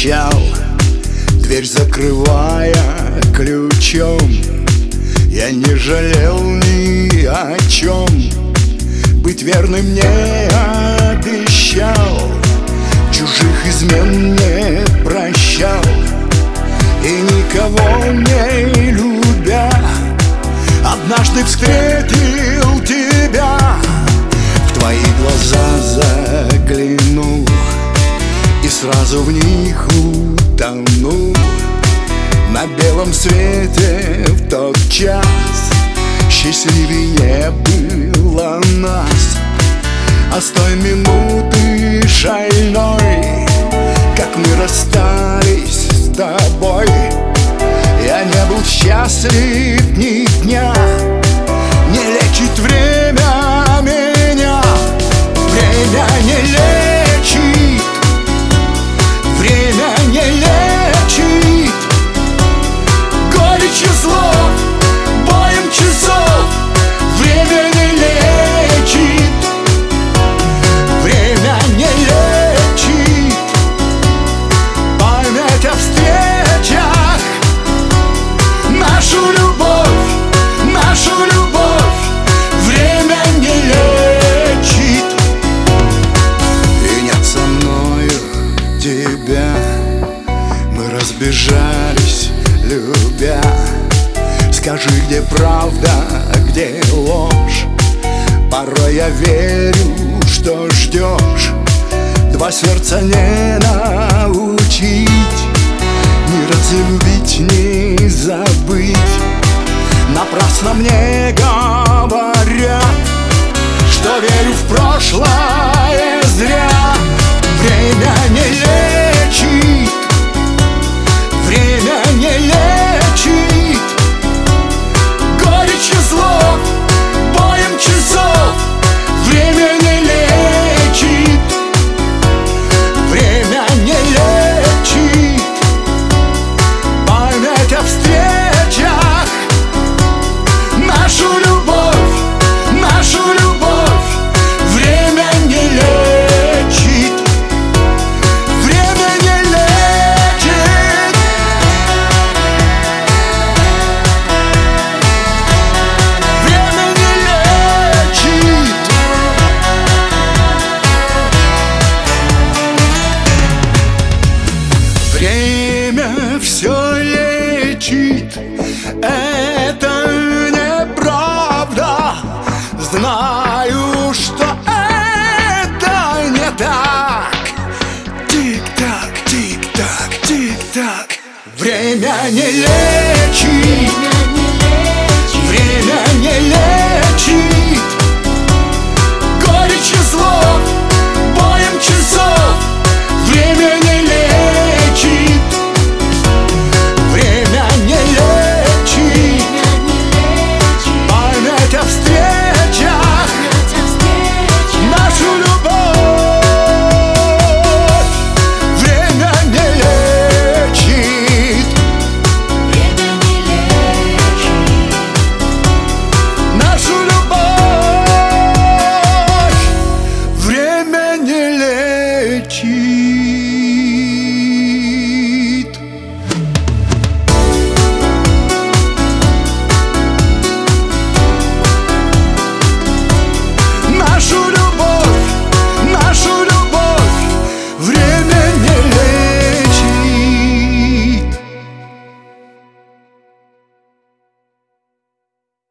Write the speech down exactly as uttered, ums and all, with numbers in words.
обещал, дверь закрывая ключом. Я не жалел ни о чем, быть верным мне обещал, чужих измен не прощал. И никого не любя, однажды встретил тебя, в твои глаза заглянул и сразу в них утонул. На белом свете в тот час счастливее было нас. А с той минуты шальной, как мы расстались с тобой, я не был счастлив ни дня. Не лечит время меня, время не лечит, время не лечит горечи слов, боем часов. Время не лечит, время не лечит память о встречах. Нашу любовь, нашу любовь время не лечит. И нет со мною тебя, мы разбежались, любя. Скажи, где правда, а где ложь? Порой я верю, что ждешь. Два сердца не научить, не разлюбить, не забыть. Напрасно мне говорят, что верю в прошлое зря. Время не лечит, время не лечит горечи слов, боем часов. Время не лечит, время не лечит память о встречах. Нашу любовь, нашу любовь время не лечит, время не лечит. Время не лечит. Время все лечит, это неправда. Знаю, что это не так. Тик-так, тик-так, тик-так. Время не лечит, время не лечит